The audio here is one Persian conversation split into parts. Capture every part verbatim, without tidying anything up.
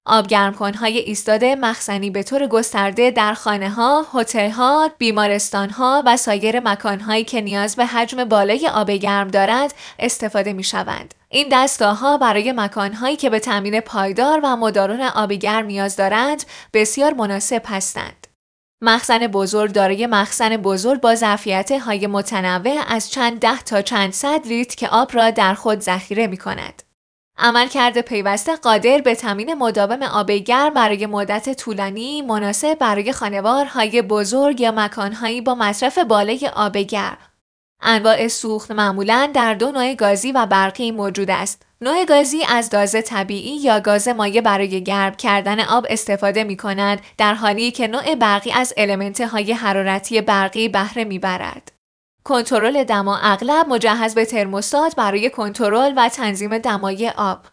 آبگرمکن‌های ایستاده مخزنی به طور گسترده در خانه‌ها، هتل‌ها، بیمارستان‌ها و سایر مکان‌هایی که نیاز به حجم بالای آب گرم دارند استفاده می‌شوند. این دستگاه‌ها برای مکان‌هایی که به تامین پایدار و مداوم آب گرم نیاز دارند بسیار مناسب هستند. مخزن بزرگ دارای مخزن بزرگ با ظرفیت‌های متنوع از چند ده تا چند صد لیتر که آب را در خود ذخیره می‌کند. عملکرد پیوسته قادر به تامین مداوم آب گرم برای مدت طولانی مناسب برای خانوارهای بزرگ یا مکانهایی با مصرف بالای آب گرم. انواع سوخت معمولاً در دو نوع گازی و برقی موجود است. نوع گازی از گاز طبیعی یا گاز مایع برای گرم کردن آب استفاده می کند، در حالی که نوع برقی از المنت‌های حرارتی برقی بهره می برد. کنترل دما اغلب مجهز به ترموستات برای کنترل و تنظیم دمای آب.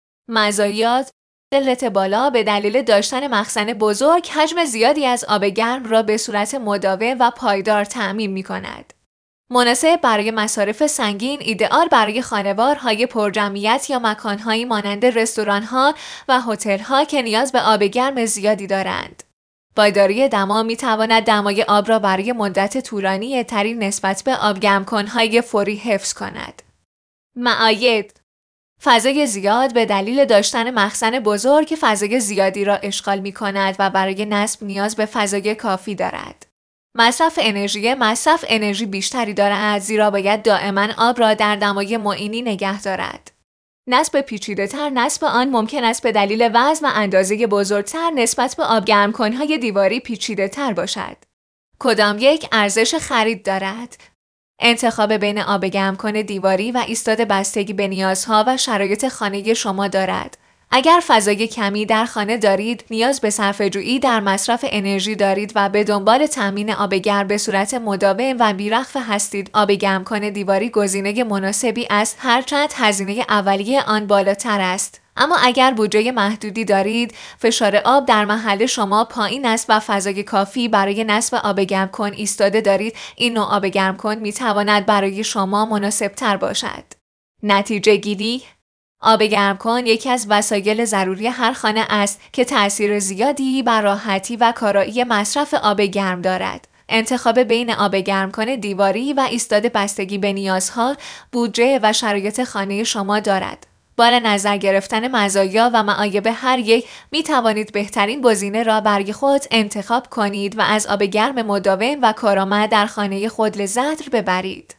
مزایات: قلت بالا به دلیل داشتن مخزن بزرگ حجم زیادی از آب گرم را به صورت مداوم و پایدار تأمین می کند. مناسب برای مصارف سنگین، ایدئال برای خانوارهای پرجمعیت یا مکانهایی مانند رستوران‌ها و هتل‌ها که نیاز به آب گرم زیادی دارند. پایداری دما می تواند دمای آب را برای مدت طولانی تری نسبت به آبگرمکن‌های فوری حفظ کند. معاید: فضای زیاد به دلیل داشتن مخزن بزرگ فضای زیادی را اشغال می کند و برای نصب نیاز به فضای کافی دارد. مصرف انرژی مصرف انرژی بیشتری دارد، زیرا باید دائما آب را در دمای معینی نگه دارد. نصب پیچیده‌تر نصب آن ممکن است به دلیل وزن و اندازه بزرگتر نسبت به آبگرمکن‌های دیواری پیچیده‌تر باشد. کدام یک ارزش خرید دارد؟ انتخاب بین آب گرمکن دیواری و ایستاد بستگی به نیازها و شرایط خانه شما دارد. اگر فضای کمی در خانه دارید، نیاز به صرفه‌جویی در مصرف انرژی دارید و به دنبال تامین آب گرم به صورت مداوم و بی‌رغبت هستید، آب گرمکن دیواری گزینه مناسبی است، هرچند هزینه اولیه آن بالاتر است. اما اگر بودجه محدودی دارید، فشار آب در محل شما پایین است و فضای کافی برای نصب آب گرمکن ایستاده دارید، این نوع آب گرمکن می‌تواند برای شما مناسب‌تر باشد. نتیجه گیری: آب گرمکن یکی از وسایل ضروری هر خانه است که تأثیر زیادی بر راحتی و کارایی مصرف آب گرم دارد. انتخاب بین آب گرمکن دیواری و ایستاد بستگی به نیازها، بودجه و شرایط خانه شما دارد. با نظر گرفتن مزایا و معایب هر یک، می توانید بهترین گزینه را برای خود انتخاب کنید و از آب گرم مداوم و کارآمد در خانه خود لذت ببرید.